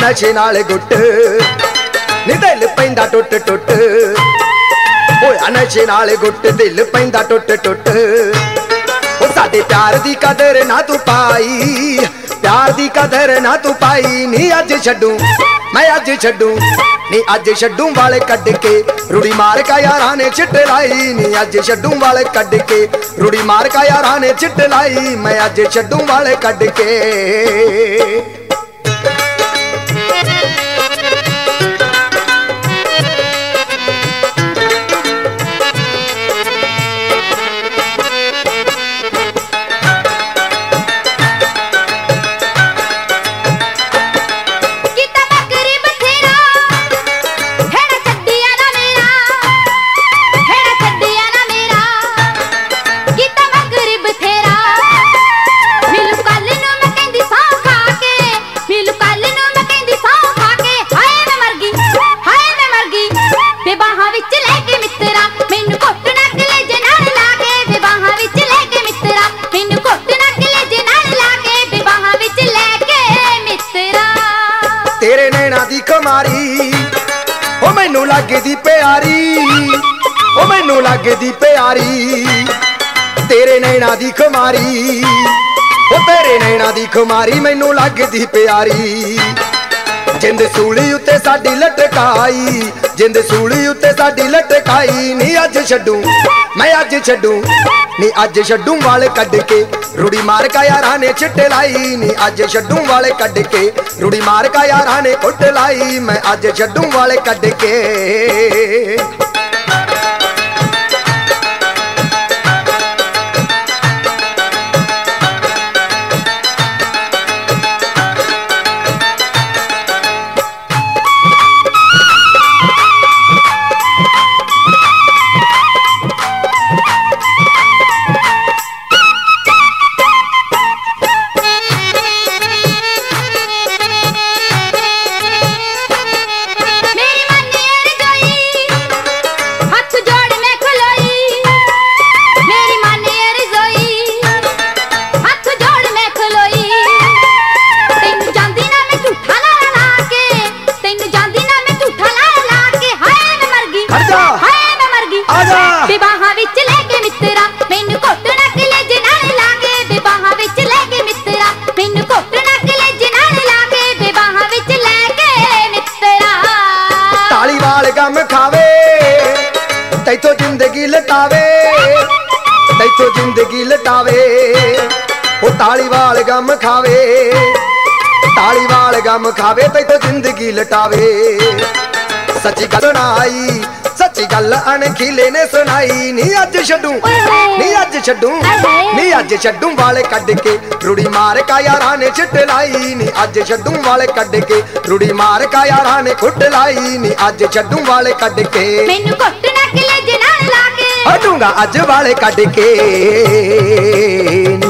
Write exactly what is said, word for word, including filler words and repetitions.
नशे नाल गुट नी दिल पैंदा टुट टुट होया नशे नाल गुट दिल पैंदा टुट टुट ओ साडे प्यार दी कदर ना तू पाई प्यार दी कदर ना तू पाई नी अज छड्डू मैं अज छड्डू नी अज छड्डू वाले कड के रुड़ी मार का यारां ने चिट लाई नी अज छड्डू वाले कड के रुड़ी मार का यारां ने चिट लाई मैं अज छड्डू वाले कड के तेरे नैना दी कमारी ओ मैनू लगदी प्यारी ओ मैनू लगदी प्यारी तेरे नैना दी कमारी ओ तेरे नैना दी कमारी मैनू लगदी प्यारी जिंद सूली उत्ते साडी लटकाई जिंद सूली उत्ते साडी लटकाई नी अज छड्डू मैं अज छड्डू नी अज छड्डू वाले कड के रुड़ी मार का यारां ने चिट लाई नी अज छड्डू वाले कड के रुड़ी मार का यारां ने कुट लाई मैं अज छड्डू वाले कड के गम खावे तैथों जिंदगी लटावे तैथों जिंदगी लटावे ओ ताली वाल गम खावे ताली वाल गम खावे तैथों जिंदगी लटावे सच्ची गल सुनाई सच्ची गल अणखीले ने सुनाई नी अज छड्डू नी अज छड्डू नी अज छड्डू वाले कड के रुड़ी मार का यारां ने चिट लाई नी अज छड्डू वाले कड के रुड़ी मार का यारां ने कुट लाई नी अज छड्डू वाले कड के मैनू कुट ना कलेजे नाल लाके हटूंगा अज वाले कड के।